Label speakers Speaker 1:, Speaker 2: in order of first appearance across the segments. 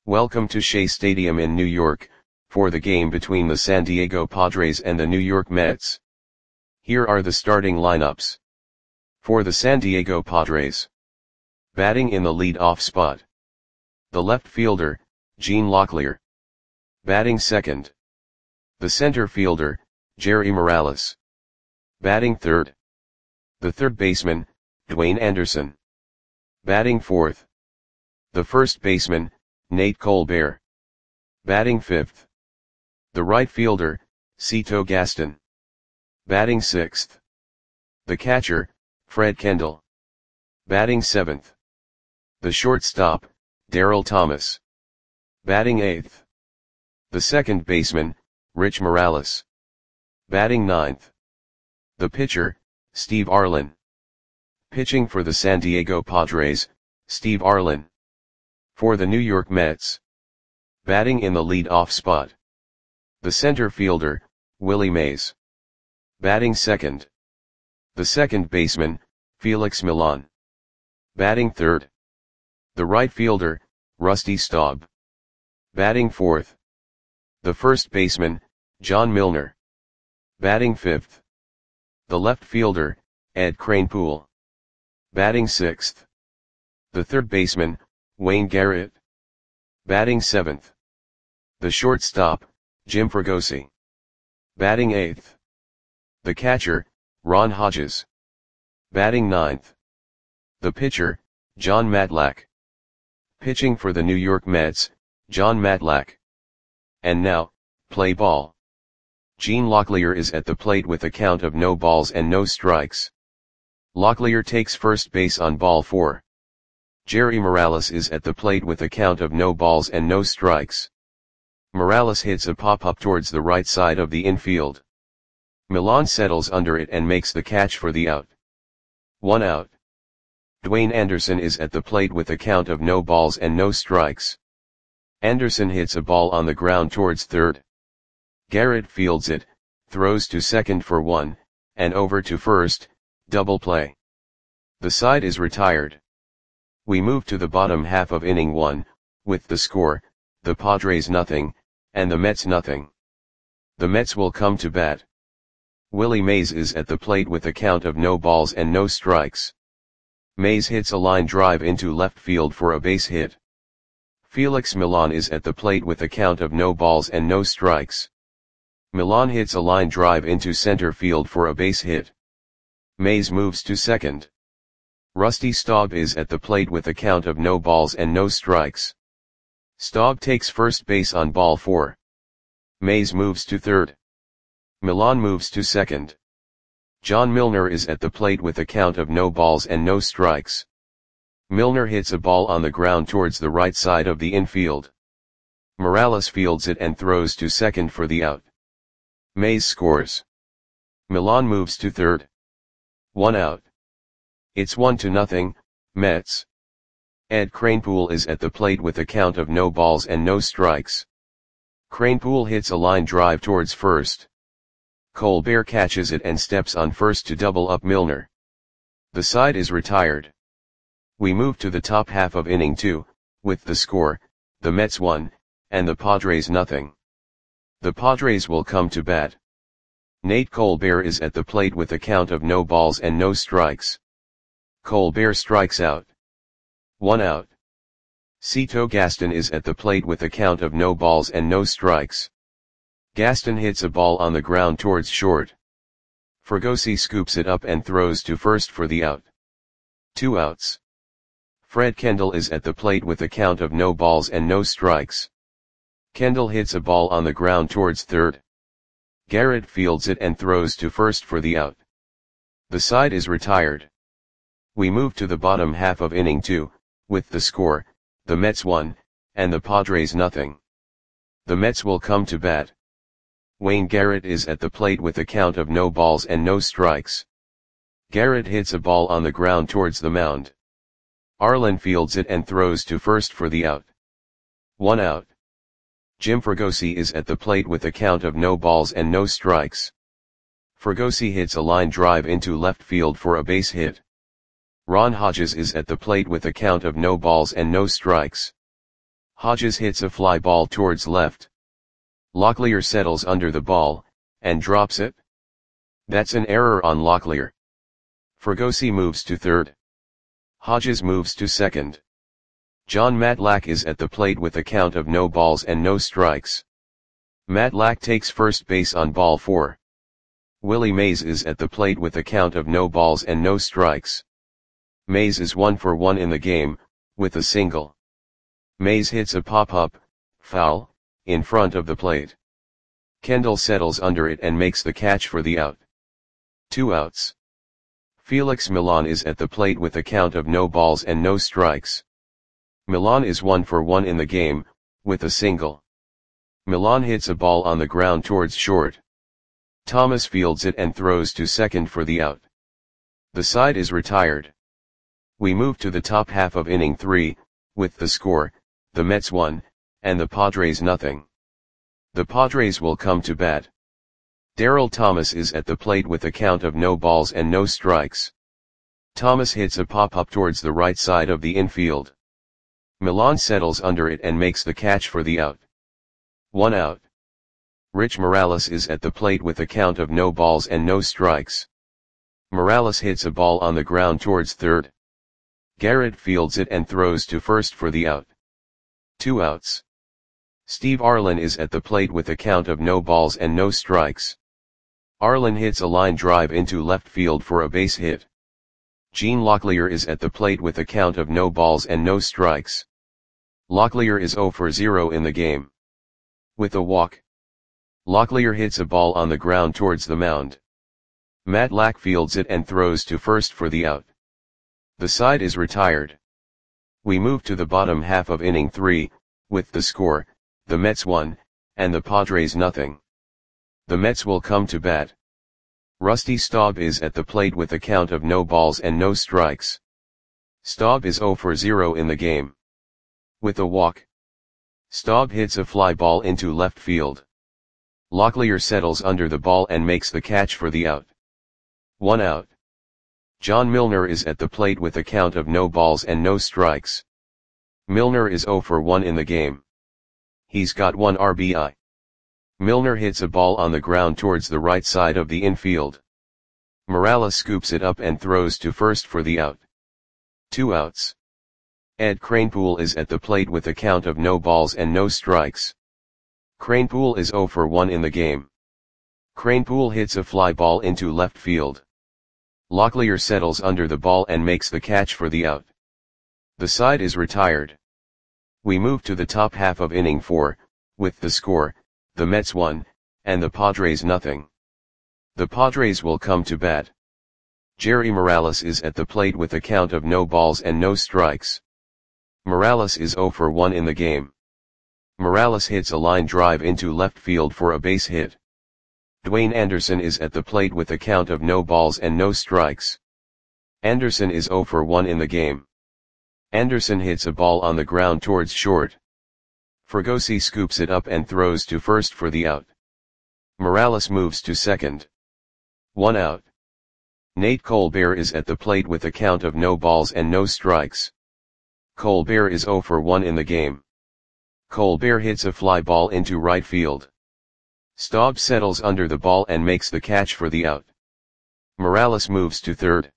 Speaker 1: Welcome to Shea Stadium in New York, for the game between the San Diego Padres and the New York Mets. Here are the starting lineups. For the San Diego Padres. Batting in the lead-off spot. The left fielder, Gene Locklear. Batting second. The center fielder, Jerry Morales. Batting third. The third baseman, Dwayne Anderson. Batting fourth. The first baseman, Nate Colbert. Batting fifth. The right fielder, Cito Gaston. Batting sixth. The catcher, Fred Kendall. Batting seventh. The shortstop, Darryl Thomas. Batting eighth. The second baseman, Rich Morales. Batting ninth. The pitcher, Steve Arlen. Pitching for the San Diego Padres, Steve Arlen. For the New York Mets. Batting in the lead-off spot. The center fielder, Willie Mays. Batting second. The second baseman, Felix Millan. Batting third. The right fielder, Rusty Staub. Batting fourth. The first baseman, John Milner. Batting fifth. The left fielder, Ed Kranepool. Batting sixth. The third baseman, Wayne Garrett. Batting seventh. The shortstop, Jim Fregosi. Batting eighth. The catcher, Ron Hodges. Batting ninth. The pitcher, John Matlack. Pitching for the New York Mets, John Matlack. And now, play ball. Gene Locklear is at the plate with a count of no balls and no strikes. Locklear takes first base on ball 4. Jerry Morales is at the plate with a count of no balls and no strikes. Morales hits a pop-up towards the right side of the infield. Millan settles under it and makes the catch for the out. 1 out. Dwayne Anderson is at the plate with a count of no balls and no strikes. Anderson hits a ball on the ground towards third. Garrett fields it, throws to second for 1, and over to first, double play. The side is retired. We move to the bottom half of inning 1, with the score, the Padres nothing, and the Mets nothing. The Mets will come to bat. Willie Mays is at the plate with a count of no balls and no strikes. Mays hits a line drive into left field for a base hit. Felix Millan is at the plate with a count of no balls and no strikes. Millan hits a line drive into center field for a base hit. Mays moves to second. Rusty Staub is at the plate with a count of no balls and no strikes. Staub takes first base on ball 4. Mays moves to third. Millan moves to second. John Milner is at the plate with a count of no balls and no strikes. Milner hits a ball on the ground towards the right side of the infield. Morales fields it and throws to second for the out. Mays scores. Millan moves to third. 1 out. It's 1-0, Mets. Ed Kranepool is at the plate with a count of no balls and no strikes. Kranepool hits a line drive towards first. Colbert catches it and steps on first to double up Milner. The side is retired. We move to the top half of inning 2, with the score, the Mets 1, and the Padres nothing. The Padres will come to bat. Nate Colbert is at the plate with a count of no balls and no strikes. Colbert strikes out. 1 out. Cito Gaston is at the plate with a count of no balls and no strikes. Gaston hits a ball on the ground towards short. Fregosi scoops it up and throws to first for the out. 2 outs. Fred Kendall is at the plate with a count of no balls and no strikes. Kendall hits a ball on the ground towards third. Garrett fields it and throws to first for the out. The side is retired. We move to the bottom half of inning 2, with the score, the Mets 1, and the Padres nothing. The Mets will come to bat. Wayne Garrett is at the plate with a count of no balls and no strikes. Garrett hits a ball on the ground towards the mound. Arlen fields it and throws to first for the out. 1 out. Jim Fregosi is at the plate with a count of no balls and no strikes. Fregosi hits a line drive into left field for a base hit. Ron Hodges is at the plate with a count of no balls and no strikes. Hodges hits a fly ball towards left. Locklear settles under the ball, and drops it. That's an error on Locklear. Fregosi moves to third. Hodges moves to second. Jon Matlack is at the plate with a count of no balls and no strikes. Matlack takes first base on ball 4. Willie Mays is at the plate with a count of no balls and no strikes. Mays is 1 for 1 in the game, with a single. Mays hits a pop-up, foul, in front of the plate. Kendall settles under it and makes the catch for the out. 2 outs. Felix Millan is at the plate with a count of no balls and no strikes. Millan is 1 for 1 in the game, with a single. Millan hits a ball on the ground towards short. Thomas fields it and throws to second for the out. The side is retired. We move to the top half of inning 3, with the score, the Mets 1, and the Padres nothing. The Padres will come to bat. Darrell Thomas is at the plate with a count of no balls and no strikes. Thomas hits a pop-up towards the right side of the infield. Millan settles under it and makes the catch for the out. 1 out. Rich Morales is at the plate with a count of no balls and no strikes. Morales hits a ball on the ground towards third. Garrett fields it and throws to first for the out. 2 outs. Steve Arlen is at the plate with a count of no balls and no strikes. Arlen hits a line drive into left field for a base hit. Gene Locklear is at the plate with a count of no balls and no strikes. Locklear is 0 for 0 in the game. With a walk. Locklear hits a ball on the ground towards the mound. Matlack fields it and throws to first for the out. The side is retired. We move to the bottom half of inning 3, with the score, the Mets 1, and the Padres nothing. The Mets will come to bat. Rusty Staub is at the plate with a count of no balls and no strikes. Staub is 0 for 0 in the game. With a walk. Staub hits a fly ball into left field. Locklear settles under the ball and makes the catch for the out. 1 out. John Milner is at the plate with a count of no balls and no strikes. Milner is 0 for 1 in the game. He's got 1 RBI. Milner hits a ball on the ground towards the right side of the infield. Morales scoops it up and throws to first for the out. 2 outs. Ed Kranepool is at the plate with a count of no balls and no strikes. Kranepool is 0 for 1 in the game. Kranepool hits a fly ball into left field. Locklear settles under the ball and makes the catch for the out. The side is retired. We move to the top half of inning 4, with the score, the Mets 1, and the Padres nothing. The Padres will come to bat. Jerry Morales is at the plate with a count of no balls and no strikes. Morales is 0 for 1 in the game. Morales hits a line drive into left field for a base hit. Dwayne Anderson is at the plate with a count of no balls and no strikes. Anderson is 0 for 1 in the game. Anderson hits a ball on the ground towards short. Fregosi scoops it up and throws to first for the out. Morales moves to second. 1 out. Nate Colbert is at the plate with a count of no balls and no strikes. Colbert is 0 for 1 in the game. Colbert hits a fly ball into right field. Staub settles under the ball and makes the catch for the out. Morales moves to third.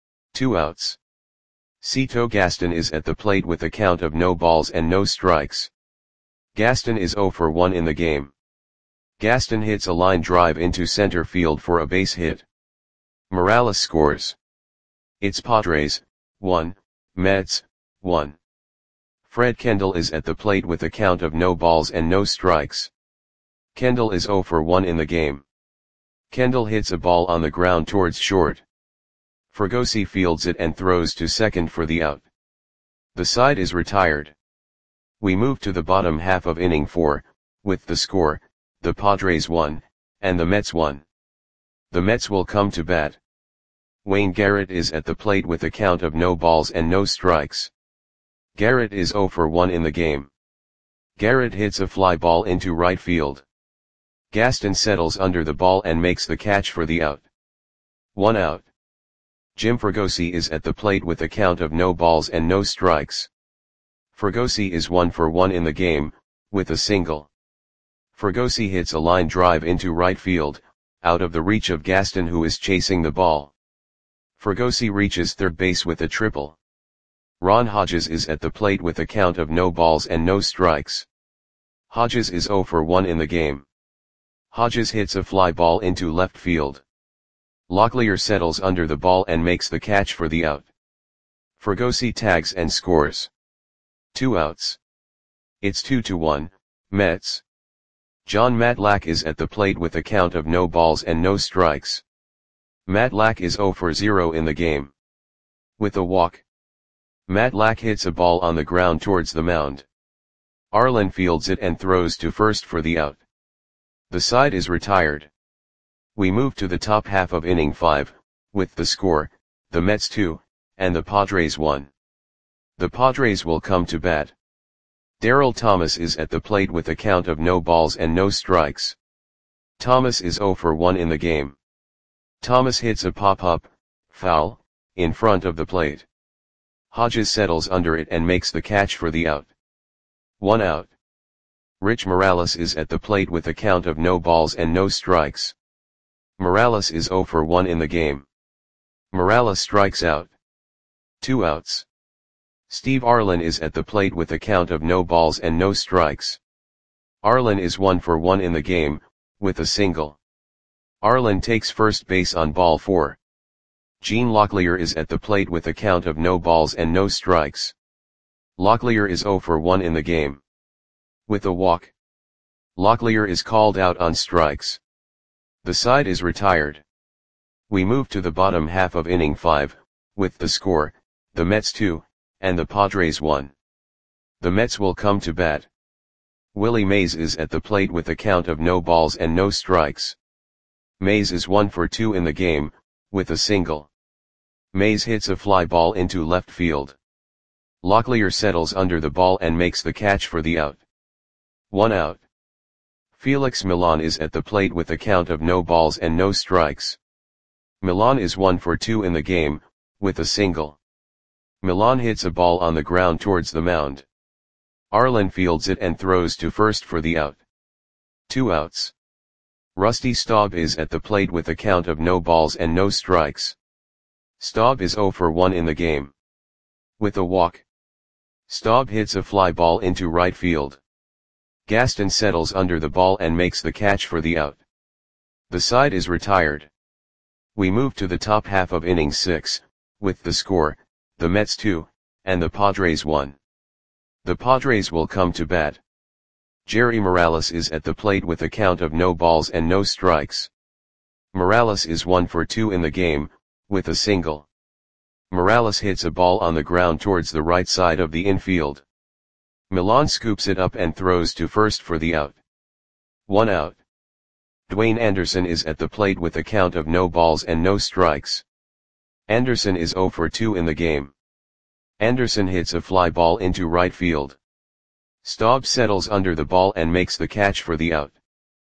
Speaker 1: 2 outs. Cito Gaston is at the plate with a count of no balls and no strikes. Gaston is 0 for 1 in the game. Gaston hits a line drive into center field for a base hit. Morales scores. It's Padres, 1, Mets, 1. Fred Kendall is at the plate with a count of no balls and no strikes. Kendall is 0 for 1 in the game. Kendall hits a ball on the ground towards short. Fregosi fields it and throws to second for the out. The side is retired. We move to the bottom half of inning 4, with the score, the Padres 1, and the Mets 1. The Mets will come to bat. Wayne Garrett is at the plate with a count of no balls and no strikes. Garrett is 0 for 1 in the game. Garrett hits a fly ball into right field. Gaston settles under the ball and makes the catch for the out. 1 out. Jim Fregosi is at the plate with a count of no balls and no strikes. Fregosi is 1 for 1 in the game, with a single. Fregosi hits a line drive into right field, out of the reach of Gaston, who is chasing the ball. Fregosi reaches third base with a triple. Ron Hodges is at the plate with a count of no balls and no strikes. Hodges is 0 for 1 in the game. Hodges hits a fly ball into left field. Locklear settles under the ball and makes the catch for the out. Fregosi tags and scores. 2 outs. It's 2-1, Mets. John Matlack is at the plate with a count of no balls and no strikes. Matlack is 0 for 0 in the game. With a walk. Matlack hits a ball on the ground towards the mound. Arlen fields it and throws to first for the out. The side is retired. We move to the top half of inning 5, with the score, the Mets 2, and the Padres 1. The Padres will come to bat. Darryl Thomas is at the plate with a count of no balls and no strikes. Thomas is 0 for 1 in the game. Thomas hits a pop-up, foul, in front of the plate. Hodges settles under it and makes the catch for the out. 1 out. Rich Morales is at the plate with a count of no balls and no strikes. Morales is 0 for 1 in the game. Morales strikes out. 2 outs. Steve Arlen is at the plate with a count of no balls and no strikes. Arlen is 1 for 1 in the game, with a single. Arlen takes first base on ball 4. Gene Locklear is at the plate with a count of no balls and no strikes. Locklear is 0 for 1 in the game. With a walk. Locklear is called out on strikes. The side is retired. We move to the bottom half of inning 5, with the score, the Mets 2, and the Padres 1. The Mets will come to bat. Willie Mays is at the plate with a count of no balls and no strikes. Mays is 1 for 2 in the game, with a single. Mays hits a fly ball into left field. Locklear settles under the ball and makes the catch for the out. 1 out. Felix Millan is at the plate with a count of no balls and no strikes. Millan is 1 for 2 in the game, with a single. Millan hits a ball on the ground towards the mound. Arlen fields it and throws to first for the out. 2 outs. Rusty Staub is at the plate with a count of no balls and no strikes. Staub is 0 for 1 in the game. With a walk. Staub hits a fly ball into right field. Gaston settles under the ball and makes the catch for the out. The side is retired. We move to the top half of inning 6, with the score, the Mets 2, and the Padres 1. The Padres will come to bat. Jerry Morales is at the plate with a count of no balls and no strikes. Morales is 1 for 2 in the game, with a single. Morales hits a ball on the ground towards the right side of the infield. Millan scoops it up and throws to first for the out. 1 out. Dwayne Anderson is at the plate with a count of no balls and no strikes. Anderson is 0 for 2 in the game. Anderson hits a fly ball into right field. Staub settles under the ball and makes the catch for the out.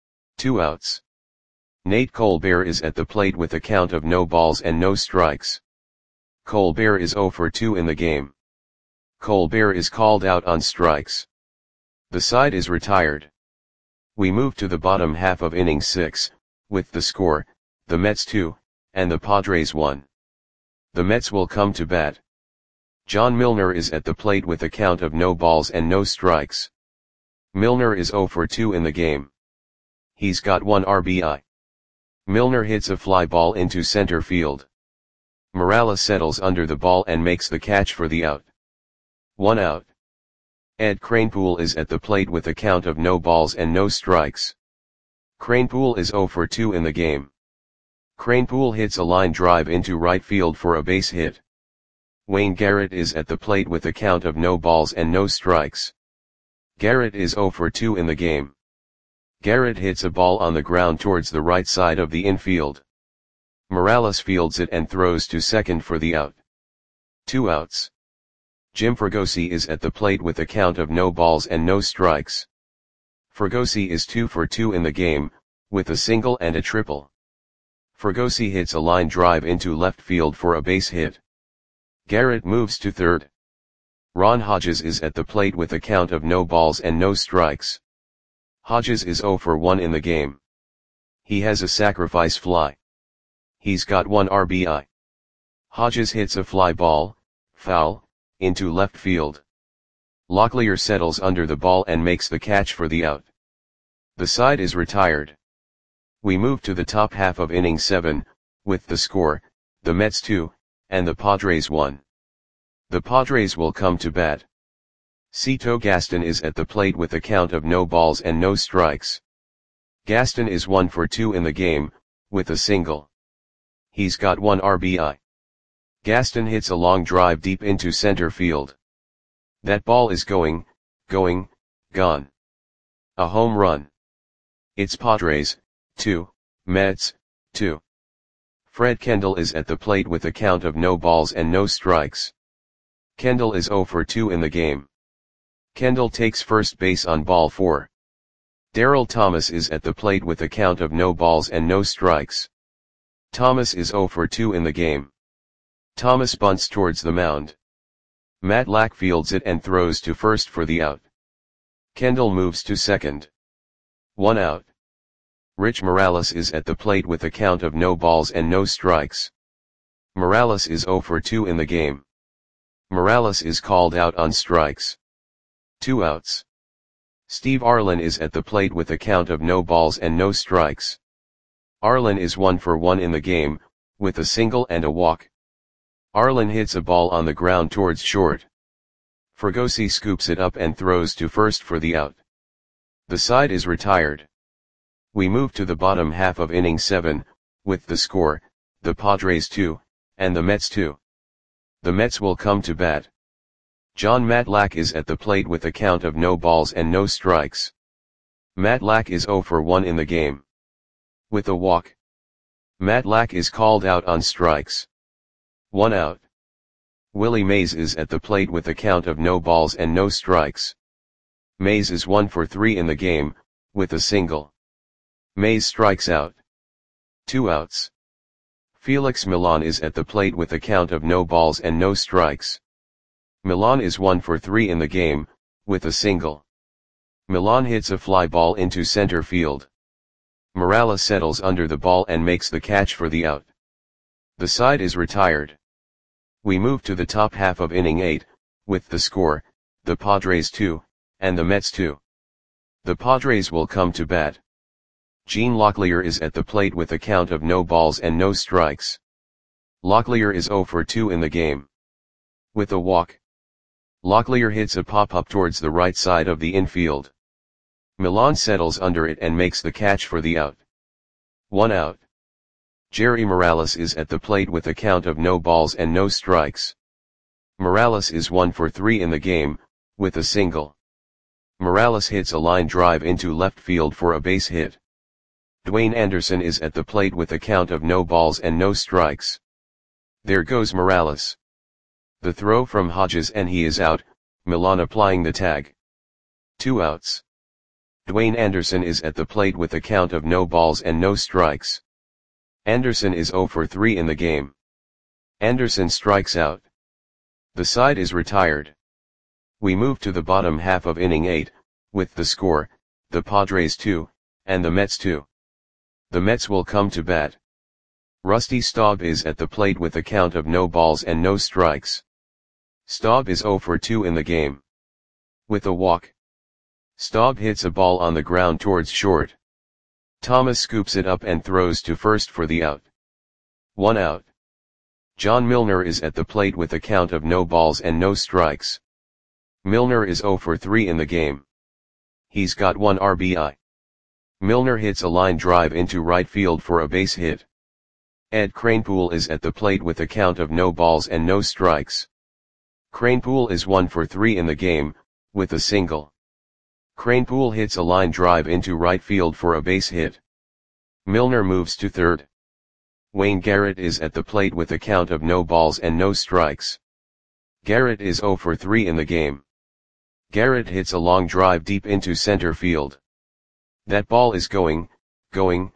Speaker 1: 2 outs. Nate Colbert is at the plate with a count of no balls and no strikes. Colbert is 0 for 2 in the game. Colbert is called out on strikes. The side is retired. We move to the bottom half of inning 6, with the score, the Mets 2, and the Padres 1. The Mets will come to bat. John Milner is at the plate with a count of no balls and no strikes. Milner is 0 for 2 in the game. He's got 1 RBI. Milner hits a fly ball into center field. Morales settles under the ball and makes the catch for the out. 1 out. Ed Kranepool is at the plate with a count of no balls and no strikes. Kranepool is 0 for 2 in the game. Kranepool hits a line drive into right field for a base hit. Wayne Garrett is at the plate with a count of no balls and no strikes. Garrett is 0 for 2 in the game. Garrett hits a ball on the ground towards the right side of the infield. Morales fields it and throws to second for the out. 2 outs. Jim Fregosi is at the plate with a count of no balls and no strikes. Fregosi is 2 for 2 in the game, with a single and a triple. Fregosi hits a line drive into left field for a base hit. Garrett moves to third. Ron Hodges is at the plate with a count of no balls and no strikes. Hodges is 0 for 1 in the game. He has a sacrifice fly. He's got 1 RBI. Hodges hits a fly ball, foul, into left field. Locklear settles under the ball and makes the catch for the out. The side is retired. We move to the top half of inning 7, with the score, the Mets 2, and the Padres 1. The Padres will come to bat. Cito Gaston is at the plate with a count of no balls and no strikes. Gaston is 1 for 2 in the game, with a single. He's got 1 RBI. Gaston hits a long drive deep into center field. That ball is going, gone. A home run. It's Padres, 2, Mets, 2. Fred Kendall is at the plate with a count of no balls and no strikes. Kendall is 0 for 2 in the game. Kendall takes first base on ball 4. Darryl Thomas is at the plate with a count of no balls and no strikes. Thomas is 0 for 2 in the game. Thomas bunts towards the mound. Matt Lack fields it and throws to first for the out. Kendall moves to second. 1 out. Rich Morales is at the plate with a count of no balls and no strikes. Morales is 0 for 2 in the game. Morales is called out on strikes. 2 outs. Steve Arlen is at the plate with a count of no balls and no strikes. Arlen is 1 for 1 in the game, with a single and a walk. Arlen hits a ball on the ground towards short. Fregosi scoops it up and throws to first for the out. The side is retired. We move to the bottom half of inning 7, with the score, the Padres 2, and the Mets 2. The Mets will come to bat. John Matlack is at the plate with a count of no balls and no strikes. Matlack is 0 for 1 in the game. With a walk. Matlack is called out on strikes. 1 out. Willie Mays is at the plate with a count of no balls and no strikes. Mays is 1 for 3 in the game, with a single. Mays strikes out. 2 outs. Felix Milan is at the plate with a count of no balls and no strikes. Milan is 1 for 3 in the game, with a single. Milan hits a fly ball into center field. Morales settles under the ball and makes the catch for the out. The side is retired. We move to the top half of inning 8, with the score, the Padres 2, and the Mets 2. The Padres will come to bat. Gene Locklear is at the plate with a count of no balls and no strikes. Locklear is 0 for 2 in the game. With a walk. Locklear hits a pop-up towards the right side of the infield. Milan settles under it and makes the catch for the out. 1 out. Jerry Morales is at the plate with a count of no balls and no strikes. Morales is 1 for 3 in the game, with a single. Morales hits a line drive into left field for a base hit. Dwayne Anderson is at the plate with a count of no balls and no strikes. There goes Morales. The throw from Hodges and he is out, Milan applying the tag. 2 outs. Dwayne Anderson is at the plate with a count of no balls and no strikes. Anderson is 0 for 3 in the game. Anderson strikes out. The side is retired. We move to the bottom half of inning 8, with the score, the Padres 2, and the Mets 2. The Mets will come to bat. Rusty Staub is at the plate with a count of no balls and no strikes. Staub is 0 for 2 in the game. With a walk. Staub hits a ball on the ground towards short. Thomas scoops it up and throws to first for the out. 1 out. John Milner is at the plate with a count of no balls and no strikes. Milner is 0 for 3 in the game. He's got 1 RBI. Milner hits a line drive into right field for a base hit. Ed Kranepool is at the plate with a count of no balls and no strikes. Kranepool is 1 for 3 in the game, with a single. Kranepool hits a line drive into right field for a base hit. Milner moves to third. Wayne Garrett is at the plate with a count of no balls and no strikes. Garrett is 0 for 3 in the game. Garrett hits a long drive deep into center field. That ball is going, gone.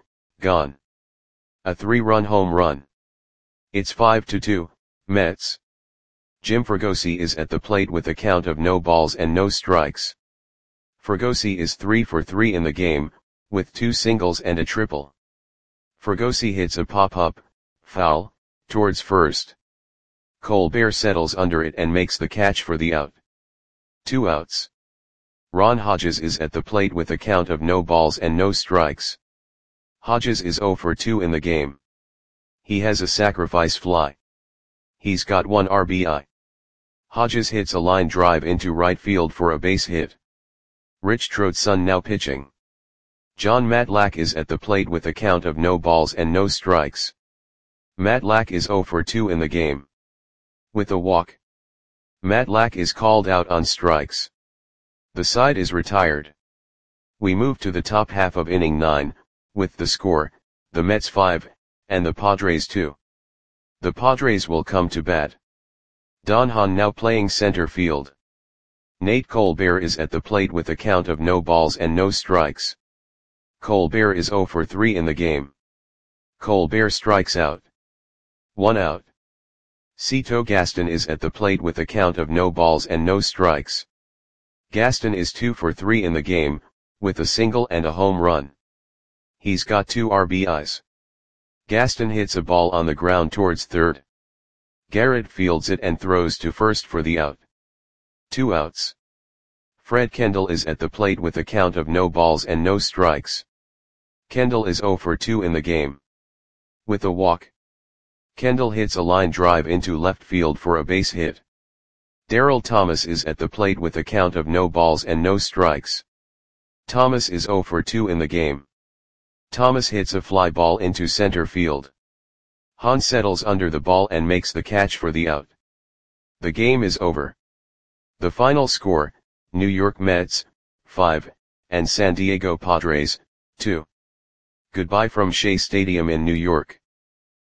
Speaker 1: A 3-run home run. It's 5-2, Mets. Jim Fregosi is at the plate with a count of no balls and no strikes. Fregosi is 3 for 3 in the game, with 2 singles and a triple. Fregosi hits a pop-up, foul, towards first. Colbert settles under it and makes the catch for the out. 2 outs. Ron Hodges is at the plate with a count of no balls and no strikes. Hodges is 0 for 2 in the game. He has a sacrifice fly. He's got 1 RBI. Hodges hits a line drive into right field for a base hit. Rich Trotson now pitching. John Matlack is at the plate with a count of no balls and no strikes. Matlack is 0 for 2 in the game. With a walk. Matlack is called out on strikes. The side is retired. We move to the top half of inning 9, with the score, the Mets 5, and the Padres 2. The Padres will come to bat. Don Hahn now playing center field. Nate Colbert is at the plate with a count of no balls and no strikes. Colbert is 0 for 3 in the game. Colbert strikes out. 1 out. Cito Gaston is at the plate with a count of no balls and no strikes. Gaston is 2 for 3 in the game, with a single and a home run. He's got 2 RBIs. Gaston hits a ball on the ground towards third. Garrett fields it and throws to first for the out. 2 outs. Fred Kendall is at the plate with a count of no balls and no strikes. Kendall is 0 for 2 in the game. With a walk. Kendall hits a line drive into left field for a base hit. Darryl Thomas is at the plate with a count of no balls and no strikes. Thomas is 0 for 2 in the game. Thomas hits a fly ball into center field. Hahn settles under the ball and makes the catch for the out. The game is over. The final score, New York Mets, 5, and San Diego Padres, 2. Goodbye from Shea Stadium in New York.